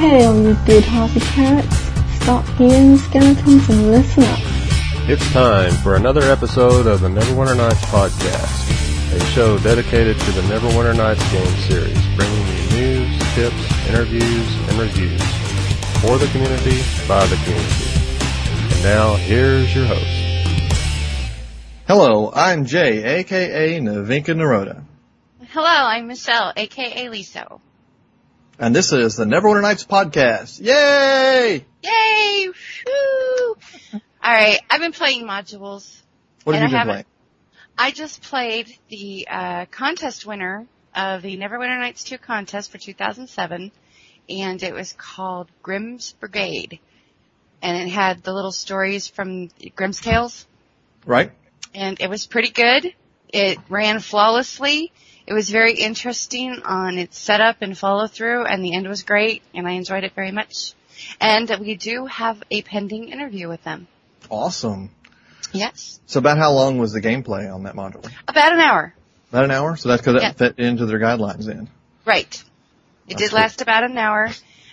Okay, all you good-hearted parrots, stop hearing skeletons and listen up. It's time for another episode of the Neverwinter Nights podcast, a show dedicated to the Neverwinter Nights game series, bringing you news, tips, interviews, and reviews for the community, by the community. And now, here's your host. Hello, I'm Jay, a.k.a. Navinka Naroda. Hello, I'm Michelle, a.k.a. Liso. And this is the Neverwinter Nights podcast. Yay! Yay! Woo! Alright, I've been playing modules. What have you been playing? I just played the contest winner of the Neverwinter Nights 2 contest for 2007, and it was called Grimm's Brigade. And it had the little stories from Grimm's Tales. Right. And it was pretty good. It ran flawlessly. It was very interesting on its setup and follow through, and the end was great, and I enjoyed it very much. And we do have a pending interview with them. Awesome. Yes. So about how long was the gameplay on that module? About an hour. About an hour? So that's because that fit into their guidelines then. Right. It did last about an hour.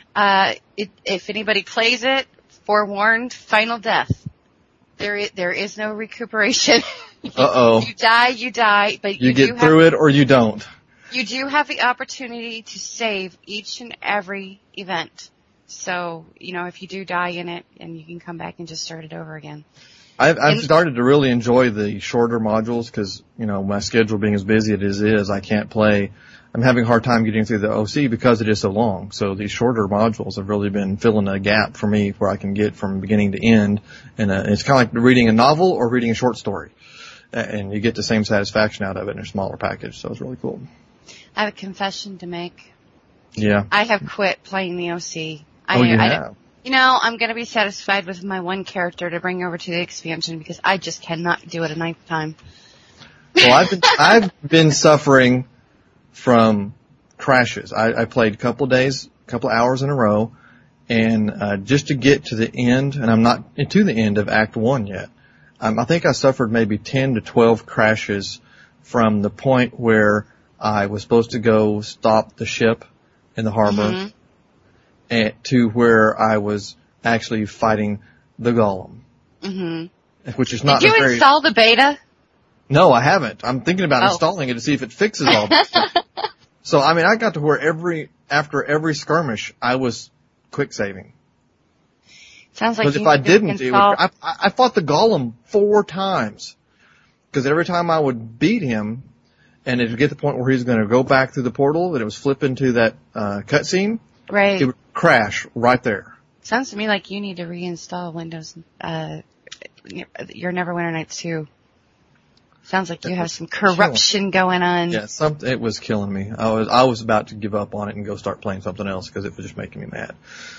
If anybody plays it, forewarned, final death. There is no recuperation. Uh-oh. You die, but you get through it or you don't. You do have the opportunity to save each and every event. So, if you do die in it, and you can come back and just start it over again. I've started to really enjoy the shorter modules because, my schedule being as busy as it is, I can't play. I'm having a hard time getting through the OC because it is so long. So these shorter modules have really been filling a gap for me where I can get from beginning to end. And it's kind of like reading a novel or reading a short story. And you get the same satisfaction out of it in a smaller package. So it's really cool. I have a confession to make. Yeah. I have quit playing the OC. You have? I'm going to be satisfied with my one character to bring over to the expansion because I just cannot do it a ninth time. Well, I've been suffering from crashes. I played a couple hours in a row, and just to get to the end, and I'm not to the end of Act 1 yet. I think I suffered maybe 10 to 12 crashes from the point where I was supposed to go stop the ship in the harbor and to where I was actually fighting the golem. Mm-hmm. Which is not Did you install the beta? No, I haven't. I'm thinking about installing it to see if it fixes all this stuff. So, I got to where after every skirmish, I was quick saving. Sounds like because if I didn't, I fought the golem 4 times. Because every time I would beat him, and it would get to the point where he was going to go back through the portal, and it was flipping to that cutscene, right? It would crash right there. Sounds to me like you need to reinstall Windows, your Neverwinter Nights 2. Sounds like you have some corruption going on. Yeah, it was killing me. I was about to give up on it and go start playing something else because it was just making me mad.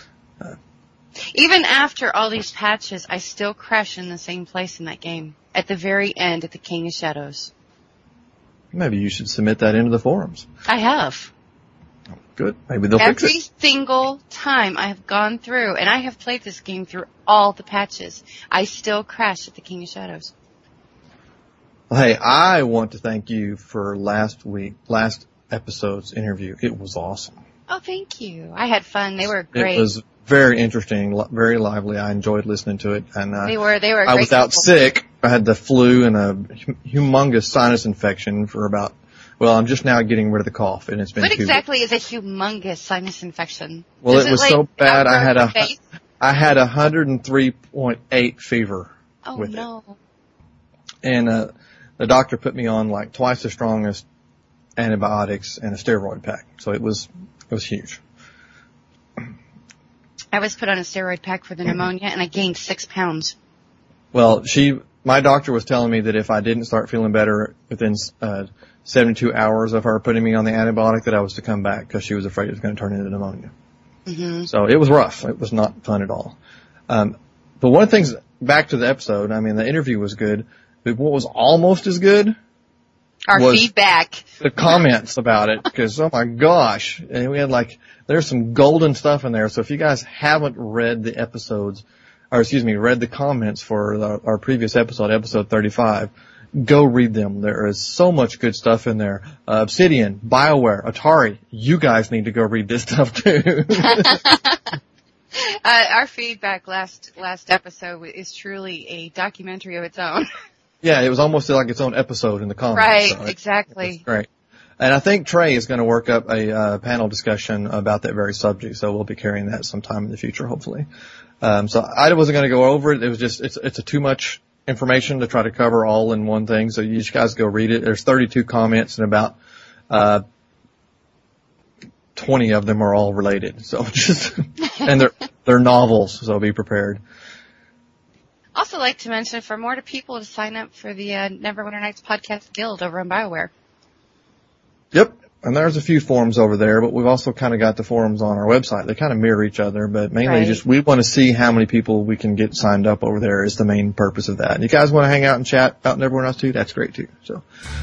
Even after all these patches, I still crash in the same place in that game. At the very end, at the King of Shadows. Maybe you should submit that into the forums. I have. Oh, good. Maybe they'll fix it. Every single time I have gone through, and I have played this game through all the patches, I still crash at the King of Shadows. Well, hey, I want to thank you for last episode's interview. It was awesome. Oh, thank you. I had fun. They were great. It was very interesting, very lively. I enjoyed listening to it. And they were I was out sick. I had the flu and a humongous sinus infection for I'm just now getting rid of the cough, and it's been What exactly is a humongous sinus infection? Well, it was so bad. I had 103.8 fever with it. Oh, no. And the doctor put me on like twice the strongest antibiotics and a steroid pack. So it was huge. I was put on a steroid pack for the pneumonia, and I gained 6 pounds. Well, my doctor was telling me that if I didn't start feeling better within 72 hours of her putting me on the antibiotic, that I was to come back because she was afraid it was going to turn into pneumonia. Mm-hmm. So it was rough. It was not fun at all. But one of the things, back to the episode, the interview was good, but what was almost as good was feedback. The comments about it, because, oh my gosh, and we had there's some golden stuff in there. So if you guys haven't read the episodes, read the comments for our previous episode 35, go read them. There is so much good stuff in there. Obsidian, BioWare, Atari, you guys need to go read this stuff too. Our feedback last episode is truly a documentary of its own. Yeah, it was almost like its own episode in the comments. Right, so exactly. It's great. And I think Trey is going to work up a panel discussion about that very subject, so we'll be carrying that sometime in the future, hopefully. So I wasn't going to go over it. It was just, it's a too much information to try to cover all in one thing, so you guys go read it. There's 32 comments and about 20 of them are all related. So just, and they're novels, so be prepared. Also like to mention for more people to sign up for the Neverwinter Nights Podcast Guild over on BioWare. Yep. And there's a few forums over there, but we've also kind of got the forums on our website. They kind of mirror each other, but mainly just we want to see how many people we can get signed up over there is the main purpose of that. And you guys want to hang out and chat about Neverwinter Nights too? That's great too. So.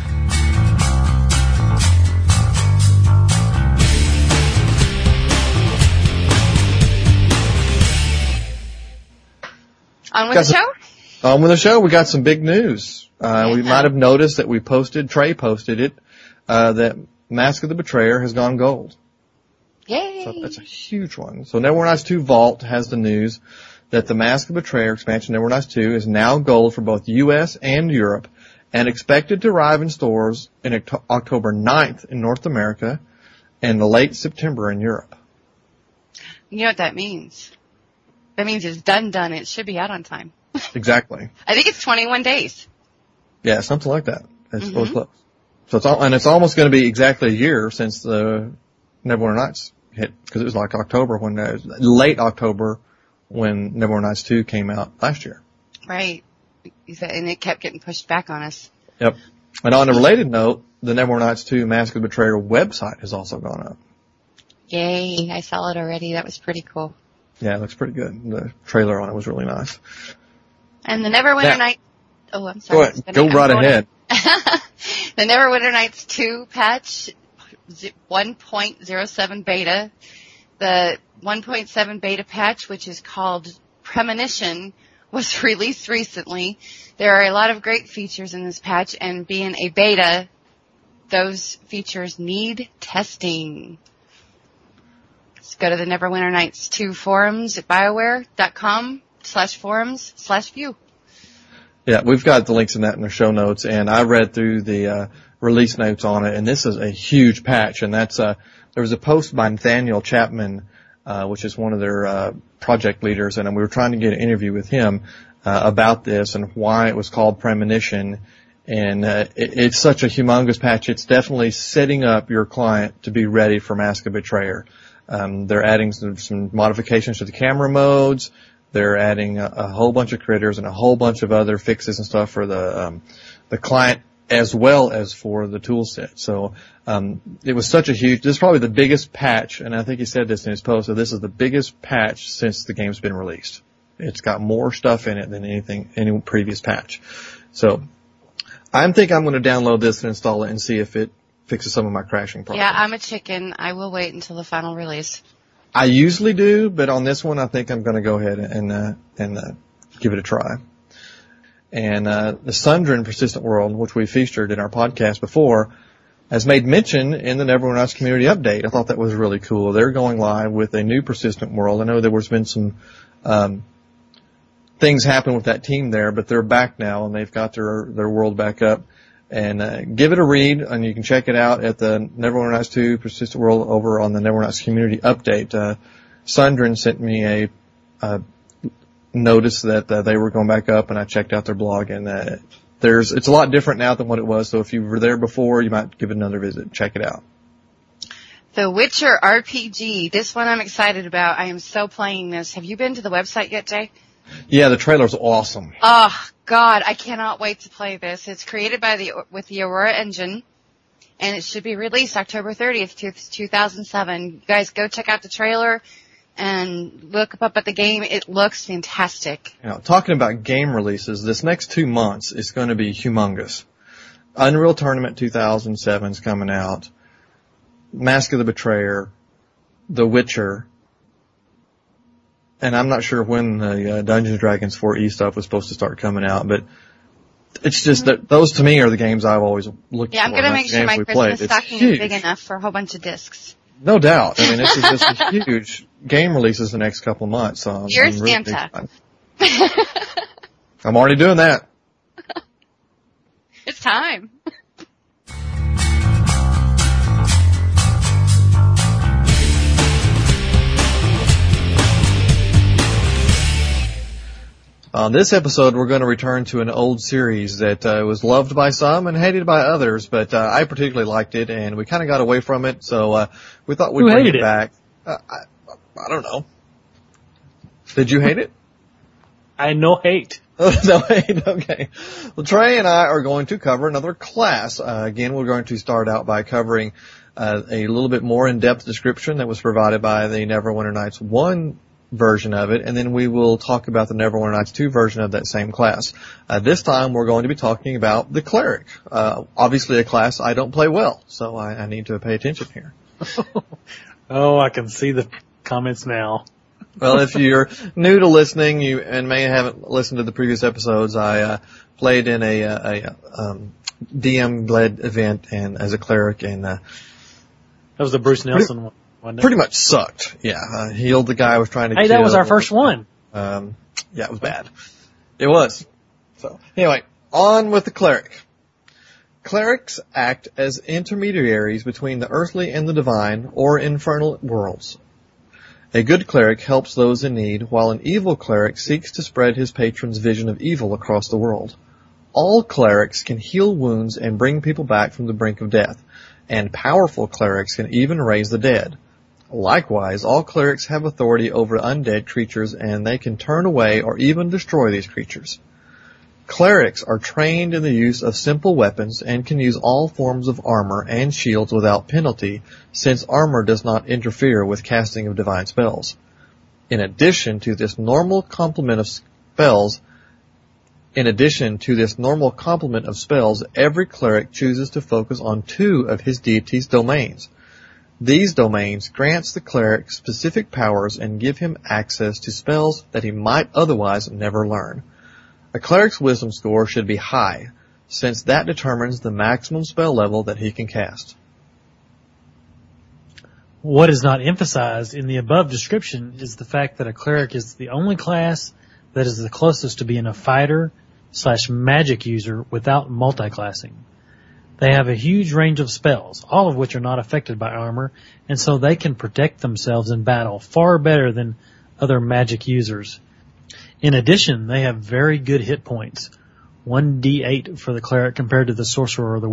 On with the show? On with the show, we got some big news. We might have noticed that Trey posted it, that Mask of the Betrayer has gone gold. Yay! So that's a huge one. So Neverwinter Nights 2 Vault has the news that the Mask of the Betrayer expansion Neverwinter Nights 2 is now gold for both US and Europe and expected to arrive in stores in October 9th in North America and late September in Europe. You know what that means? That means it's done. It should be out on time. Exactly. I think it's 21 days. Yeah, something like that. It's really close. So it's almost going to be exactly a year since the Neverwinter Nights hit, because it was like late October when Neverwinter Nights 2 came out last year. Right. And it kept getting pushed back on us. Yep. And on a related note, the Neverwinter Nights 2 Mask of the Betrayer website has also gone up. Yay. I saw it already. That was pretty cool. Yeah, it looks pretty good. The trailer on it was really nice. And the Neverwinter Nights... Oh, I'm sorry. Go right ahead. The Neverwinter Nights 2 patch, 1.07 beta. The 1.7 beta patch, which is called Premonition, was released recently. There are a lot of great features in this patch, and being a beta, those features need testing. Go to the Neverwinter Nights 2 forums at BioWare.com/forums/view. Yeah, we've got the links in that in the show notes, and I read through the release notes on it, and this is a huge patch, and that's there was a post by Nathaniel Chapman, which is one of their project leaders, and we were trying to get an interview with him about this and why it was called Premonition. And it's such a humongous patch. It's definitely setting up your client to be ready for Mask of Betrayer. They're adding some modifications to the camera modes. They're adding a whole bunch of critters and a whole bunch of other fixes and stuff for the client as well as for the tool set. So, it was such a huge, this is probably the biggest patch, and I think he said this in his post, so this is the biggest patch since the game's been released. It's got more stuff in it than any previous patch. So, I think I'm going to download this and install it and see if it fixes some of my crashing problems. Yeah, I'm a chicken. I will wait until the final release. I usually do, but on this one, I think I'm going to go ahead and give it a try. And the Sundren Persistent World, which we featured in our podcast before, has made mention in the Neverwinter Nights community update. I thought that was really cool. They're going live with a new Persistent World. I know there was been some things happen with that team there, but they're back now and they've got their world back up. And give it a read, and you can check it out at the Neverwinter Nights 2 Persistent World over on the Neverwinter Nights community update. Sundren sent me a notice that they were going back up, and I checked out their blog, and it's a lot different now than what it was. So if you were there before, you might give it another visit. Check it out. The Witcher RPG. This one I'm excited about. I am so playing this. Have you been to the website yet, Jay? Yeah, the trailer's awesome. Oh, God, I cannot wait to play this. It's created with the Aurora engine, and it should be released October 30th, 2007. You guys go check out the trailer and look up at the game. It looks fantastic. Now, talking about game releases, this next 2 months is going to be humongous. Unreal Tournament 2007 is coming out. Mask of the Betrayer, The Witcher, and I'm not sure when the Dungeons & Dragons 4E stuff was supposed to start coming out, but It's just that those to me are the games I've always looked for. Yeah, I'm going to make sure my Christmas stocking is big enough for a whole bunch of discs. No doubt. I mean, this is just a huge game releases the next couple of months. So You're I'm really Santa. I'm already doing that. It's time. On this episode, we're going to return to an old series that was loved by some and hated by others, but I particularly liked it, and we kind of got away from it, so we thought we'd bring it back. I don't know. Did you hate it? I no hate. No hate, okay. Well, Trey and I are going to cover another class. Again, we're going to start out by covering a little bit more in-depth description that was provided by the Neverwinter Nights 1 version of it, and then we will talk about the Neverwinter Nights 2 version of that same class. This time we're going to be talking about the Cleric. Obviously a class I don't play well, so I need to pay attention here. Oh, I can see the comments now. Well, if you're new to listening, and may haven't listened to the previous episodes, I played in a DM-led event and as a Cleric, and that was the Bruce Nelson one. Pretty much sucked. Yeah, healed the guy I was trying to kill. Hey, that was our first one. Yeah, it was bad. It was. So, anyway, on with the Cleric. Clerics act as intermediaries between the earthly and the divine, or infernal worlds. A good Cleric helps those in need, while an evil Cleric seeks to spread his patron's vision of evil across the world. All Clerics can heal wounds and bring people back from the brink of death, and powerful Clerics can even raise the dead. Likewise, all Clerics have authority over undead creatures, and they can turn away or even destroy these creatures. Clerics are trained in the use of simple weapons and can use all forms of armor and shields without penalty, since armor does not interfere with casting of divine spells. In addition to this normal complement of spells, every Cleric chooses to focus on 2 of his deity's domains. These domains grants the Cleric specific powers and give him access to spells that he might otherwise never learn. A Cleric's wisdom score should be high, since that determines the maximum spell level that he can cast. What is not emphasized in the above description is the fact that a Cleric is the only class that is the closest to being a fighter/magic user without multiclassing. They have a huge range of spells, all of which are not affected by armor, and so they can protect themselves in battle far better than other magic users. In addition, they have very good hit points, 1d8 for the Cleric compared to the Sorcerer or the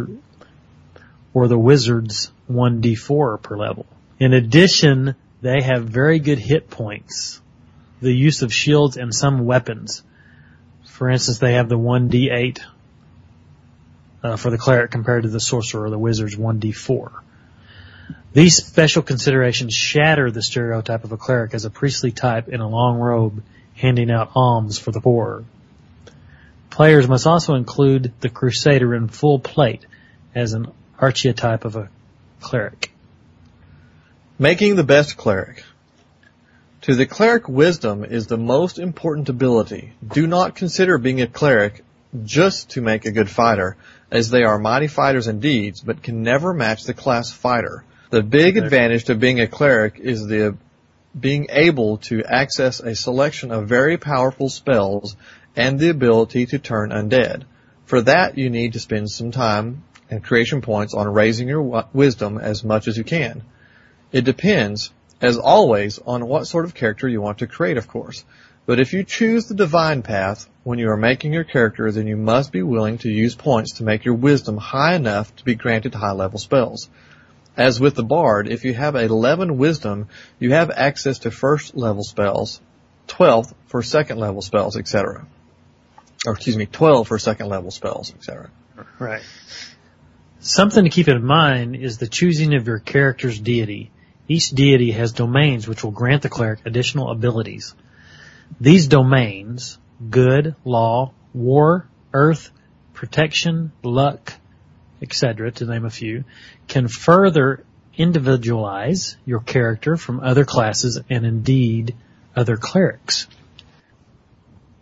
Wizard's 1d4 per level. In addition, they have very good hit points, the use of shields and some weapons. For instance, they have the 1d8 for the Cleric compared to the Sorcerer or the Wizard's 1d4. These special considerations shatter the stereotype of a Cleric as a priestly type in a long robe handing out alms for the poor. Players must also include the Crusader in full plate as an archetype of a Cleric. Making the best Cleric. To the Cleric, wisdom is the most important ability. Do not consider being a Cleric just to make a good fighter, as they are mighty fighters indeed, but can never match the class fighter. The big advantage to being a Cleric is the being able to access a selection of very powerful spells and the ability to turn undead. For that, you need to spend some time and creation points on raising your wisdom as much as you can. It depends, as always, on what sort of character you want to create, of course. But if you choose the divine path when you are making your character, then you must be willing to use points to make your wisdom high enough to be granted high-level spells. As with the Bard, if you have 11 wisdom, you have access to first-level spells, 12 for second-level spells, etc. 12 for second-level spells, etc. Right. Something to keep in mind is the choosing of your character's deity. Each deity has domains which will grant the Cleric additional abilities. These domains, good, law, war, earth, protection, luck, etc., to name a few, can further individualize your character from other classes and indeed other Clerics.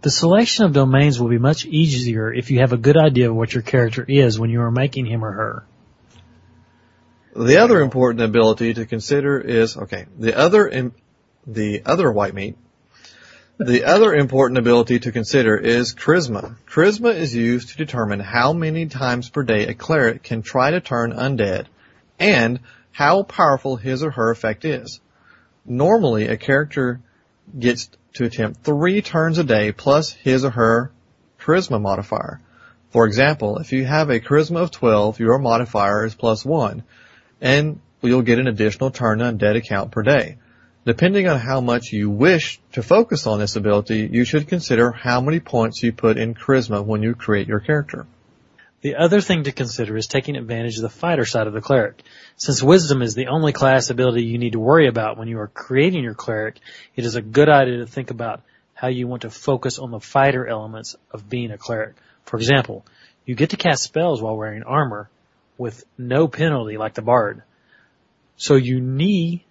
The selection of domains will be much easier if you have a good idea of what your character is when you are making him or her. The other important ability to consider is, the other white meat. The other important ability to consider is charisma. Charisma is used to determine how many times per day a cleric can try to turn undead and how powerful his or her effect is. Normally, a character gets to attempt 3 turns a day plus his or her charisma modifier. For example, if you have a charisma of 12, your modifier is +1, and you'll get an additional turn undead account per day. Depending on how much you wish to focus on this ability, you should consider how many points you put in charisma when you create your character. The other thing to consider is taking advantage of the fighter side of the cleric. Since wisdom is the only class ability you need to worry about when you are creating your cleric, it is a good idea to think about how you want to focus on the fighter elements of being a cleric. For example, you get to cast spells while wearing armor with no penalty like the bard. So you need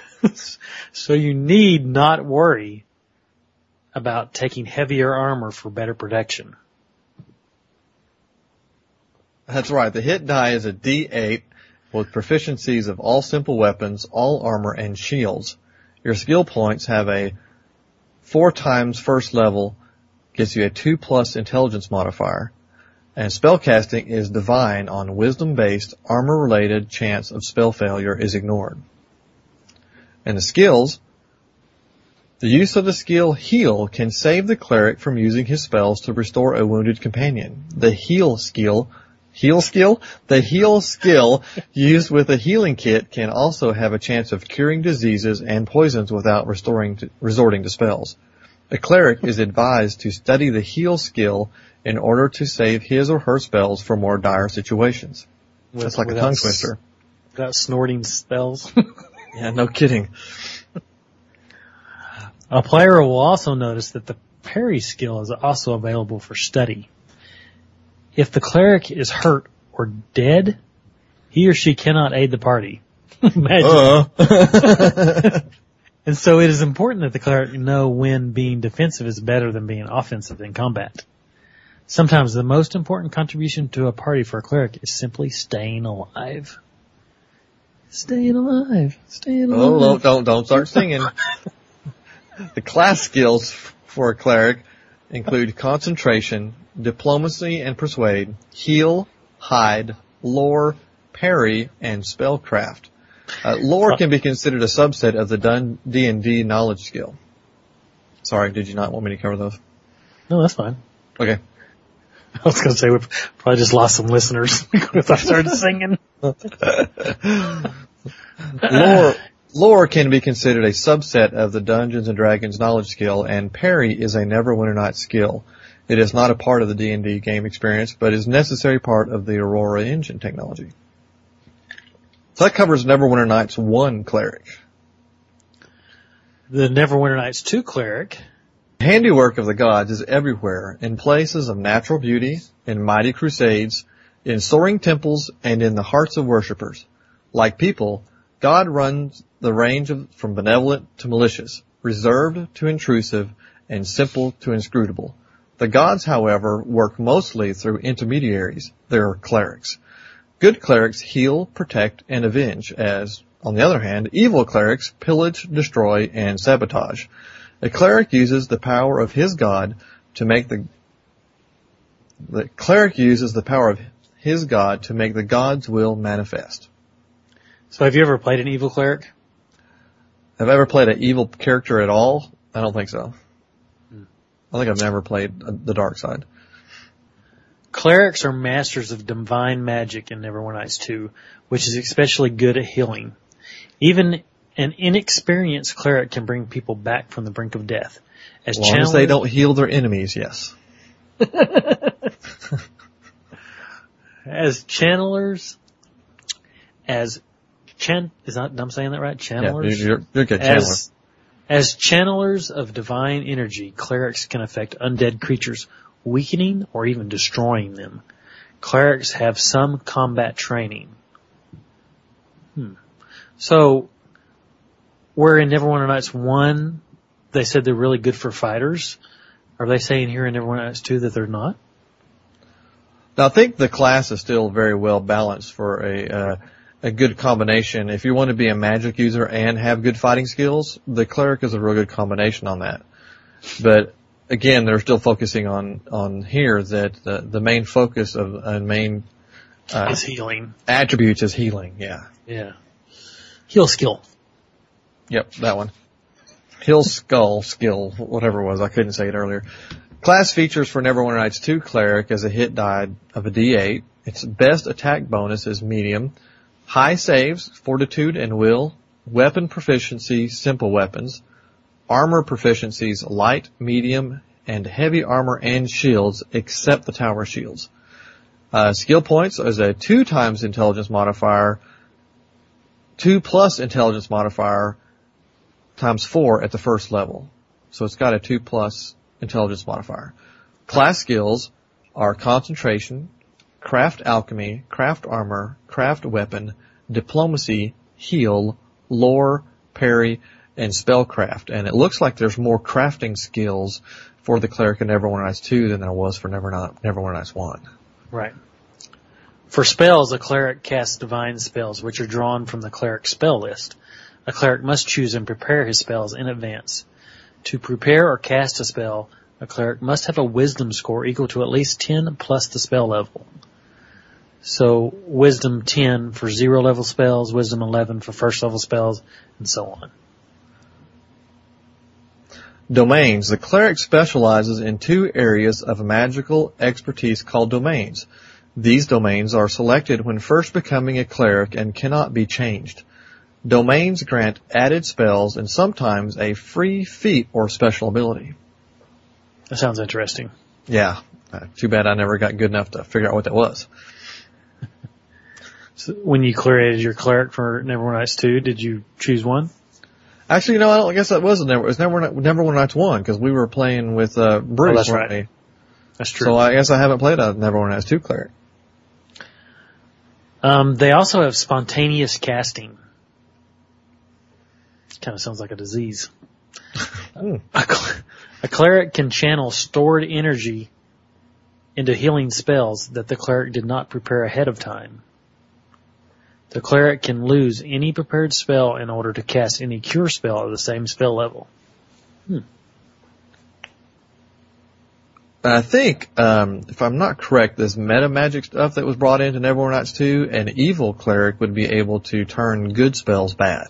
not worry about taking heavier armor for better protection. That's right. The hit die is a D8 with proficiencies of all simple weapons, all armor, and shields. Your skill points have a 4 times first level, gets you a 2+ intelligence modifier, and spellcasting is divine on wisdom-based, armor-related chance of spell failure is ignored. And the skills, the use of the skill Heal can save the cleric from using his spells to restore a wounded companion. The Heal skill used with a healing kit can also have a chance of curing diseases and poisons without resorting to spells. A cleric is advised to study the Heal skill in order to save his or her spells for more dire situations. That's like a tongue twister. Without snorting spells. Yeah, no kidding. A player will also notice that the parry skill is also available for study. If the cleric is hurt or dead, he or she cannot aid the party. Imagine. And so it is important that the cleric know when being defensive is better than being offensive in combat. Sometimes the most important contribution to a party for a cleric is simply staying alive. Staying alive. Staying alive. Oh, don't start singing. The class skills for a cleric include concentration, diplomacy and persuade, heal, hide, lore, parry, and spellcraft. Lore can be considered a subset of the D&D knowledge skill. Sorry, did you not want me to cover those? No, that's fine. Okay. I was going to say we probably just lost some listeners because I started singing. Lore can be considered a subset of the Dungeons & Dragons knowledge skill, and parry is a Neverwinter Nights skill. It is not a part of the D&D game experience, but is a necessary part of the Aurora engine technology. So that covers Neverwinter Nights 1 cleric. The Neverwinter Nights 2 cleric. The handiwork of the gods is everywhere, in places of natural beauty, in mighty crusades, in soaring temples, and in the hearts of worshippers. Like people, God runs the range from benevolent to malicious, reserved to intrusive, and simple to inscrutable. The gods, however, work mostly through intermediaries. They are clerics. Good clerics heal, protect, and avenge, as, on the other hand, evil clerics pillage, destroy, and sabotage. A cleric uses the power of his god to make the god's will manifest. So have you ever played an evil cleric? Have I ever played an evil character at all? I don't think so. I think I've never played the dark side. Clerics are masters of divine magic in Neverwinter Nights 2, which is especially good at healing. Even an inexperienced cleric can bring people back from the brink of death. As long as they don't heal their enemies, yes. As channelers, I'm saying that right? Channelers? Yeah, you're good, channeler. As channelers of divine energy, clerics can affect undead creatures, weakening or even destroying them. Clerics have some combat training. So, where in Neverwinter Nights 1, they said they're really good for fighters, Are they saying here in Neverwinter Nights 2 that they're not? Now, I think the class is still very well balanced for a good combination. If you want to be a magic user and have good fighting skills, the cleric is a real good combination on that. But again, they're still focusing on here that the main focus of main is healing. Attributes is healing. Yeah. Yeah. Heal skill. Yep, that one. Heal skull skill, whatever it was. I couldn't say it earlier. Class features for Neverwinter Nights 2 Cleric as a hit die of a D8. Its best attack bonus is medium. High saves, fortitude and will. Weapon proficiency, simple weapons. Armor proficiencies, light, medium, and heavy armor and shields, except the tower shields. Skill points is a 2 times intelligence modifier, 2 plus intelligence modifier, times 4 at the first level. So it's got a 2 plus intelligence modifier. Class skills are concentration, craft alchemy, craft armor, craft weapon, diplomacy, heal, lore, parry, and spellcraft. And it looks like there's more crafting skills for the cleric in Neverwinter Nights 2 than there was for Neverwinter Nights 1. Right. For spells, a cleric casts divine spells, which are drawn from the cleric spell list. A cleric must choose and prepare his spells in advance. To prepare or cast a spell, a cleric must have a wisdom score equal to at least 10 plus the spell level. So, wisdom 10 for 0 level spells, wisdom 11 for first level spells, and so on. Domains. The cleric specializes in 2 areas of magical expertise called domains. These domains are selected when first becoming a cleric and cannot be changed. Domains grant added spells and sometimes a free feat or special ability. That sounds interesting. Yeah. Too bad I never got good enough to figure out what that was. So when you created your cleric for Neverwinter Nights 2, did you choose one? Actually, I guess that was Neverwinter Nights 1 because we were playing with Bruce. Oh, that's right. That's true. So I guess I haven't played a Neverwinter Nights 2 cleric. They also have spontaneous casting. Kind of sounds like a disease. A cleric can channel stored energy into healing spells that the cleric did not prepare ahead of time. The cleric can lose any prepared spell in order to cast any cure spell at the same spell level. I think, if I'm not correct, this meta magic stuff that was brought into Neverwinter Nights 2, an evil cleric would be able to turn good spells bad.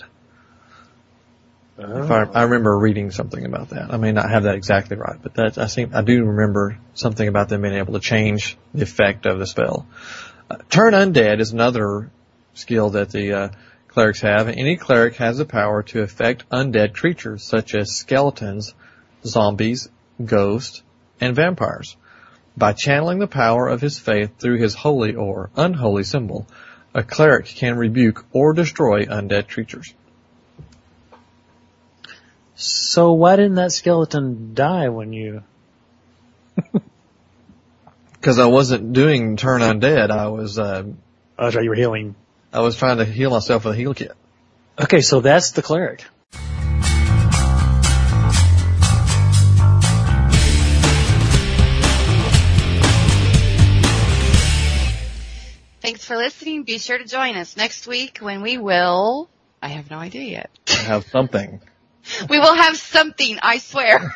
If I remember reading something about that. I may not have that exactly right, but I do remember something about them being able to change the effect of the spell. Turn undead is another skill that the clerics have. Any cleric has the power to affect undead creatures such as skeletons, zombies, ghosts, and vampires. By channeling the power of his faith through his holy or unholy symbol, a cleric can rebuke or destroy undead creatures. So why didn't that skeleton die when you... Because I wasn't doing turn undead. I was... that's right, you were healing. I was trying to heal myself with a heal kit. Okay, so that's the cleric. Thanks for listening. Be sure to join us next week when we will... I have no idea yet. Have something. We will have something, I swear.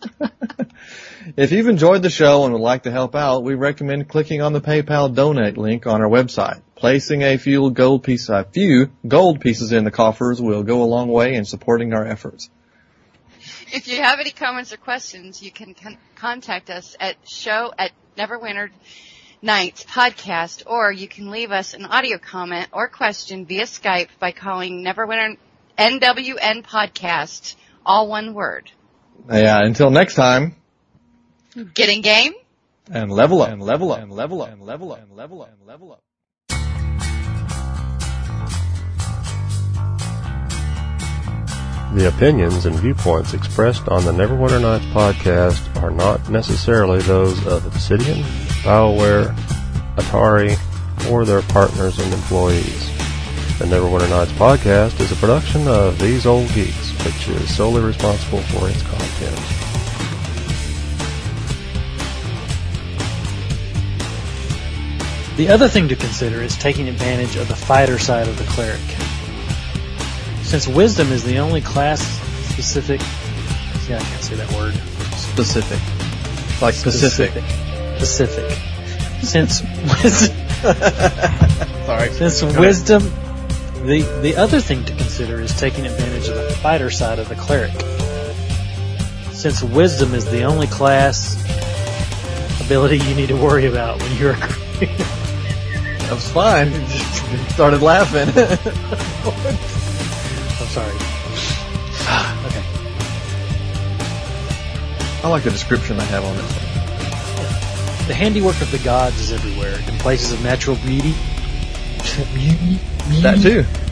If you've enjoyed the show and would like to help out, we recommend clicking on the PayPal donate link on our website. Placing a few gold pieces in the coffers will go a long way in supporting our efforts. If you have any comments or questions, you can contact us at show@Neverwinter Nights Podcast, or you can leave us an audio comment or question via Skype by calling Neverwinter NWN Podcast, all one word. Yeah, until next time. Get in game. And level up. And level up. And level up. And level up. And level up. And level up. The opinions and viewpoints expressed on the Neverwinter Nights podcast are not necessarily those of Obsidian, BioWare, Atari, or their partners and employees. The Neverwinter Nights podcast is a production of These Old Geeks, which is solely responsible for its content. The other thing to consider is taking advantage of the fighter side of the cleric. Since wisdom is the only class-specific... See, I can't say that word. Specific. Like Pacific. Specific. Since wisdom... Sorry. Since wisdom... The other thing to consider is taking advantage of the fighter side of the cleric. Since wisdom is the only class ability you need to worry about when you're That was fine. Just started laughing. I'm sorry. Okay. I like the description they have on it. The handiwork of the gods is everywhere, in places of natural beauty. That too.